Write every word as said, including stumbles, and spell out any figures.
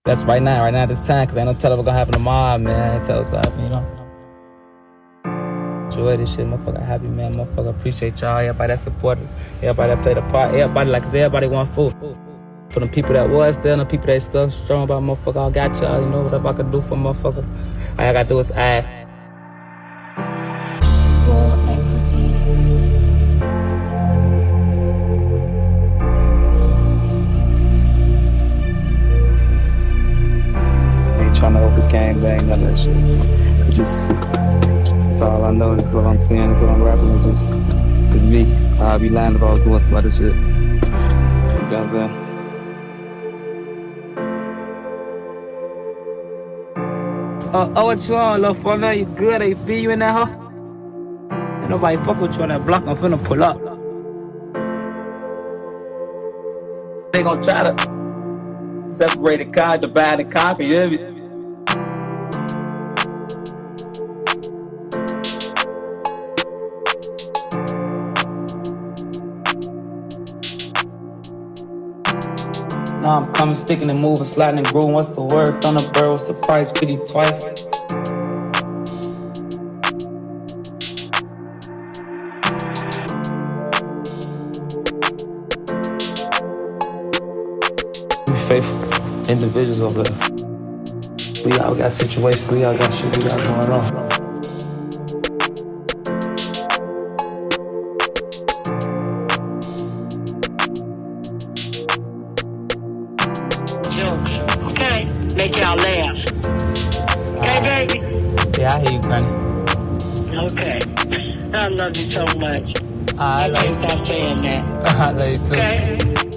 That's right now, right now at this time, because ain't no telling what's gonna happen tomorrow, man. Tell us what happen, you know. Enjoy this shit, motherfucker. Happy, man. Motherfucker, appreciate y'all. Everybody that supported, everybody that played a part, everybody, like, cause everybody want food. For them people that was there and the people that stuck strong about motherfucker, I got y'all, you know, whatever I can do for motherfucker. All I gotta do is ask. Trying to over gang bang, none of that shit. It's just, that's all I know. That's what I'm saying. That's what I'm rapping. It's just, it's me. I'd be lying if I was doing some other shit. You know what I'm saying? Uh, oh, what you on, little fella? You good? They feel you in that hoe? Ain't nobody fuck with you on that block. I'm finna pull up. They gon' try to separate the car, divide the copy, you hear me? Now I'm coming, sticking and moving, sliding and grooving. What's the word? Thunderbird, what's the price? Pity twice. We faithful individuals over there. We all got situations, we all got shit we got going on. Jokes, okay? Make y'all laugh. Okay, baby? Yeah, I hear you, Granny. Okay. I love you so much. Uh, I, I love can't you. stop saying that. I love you too. Okay?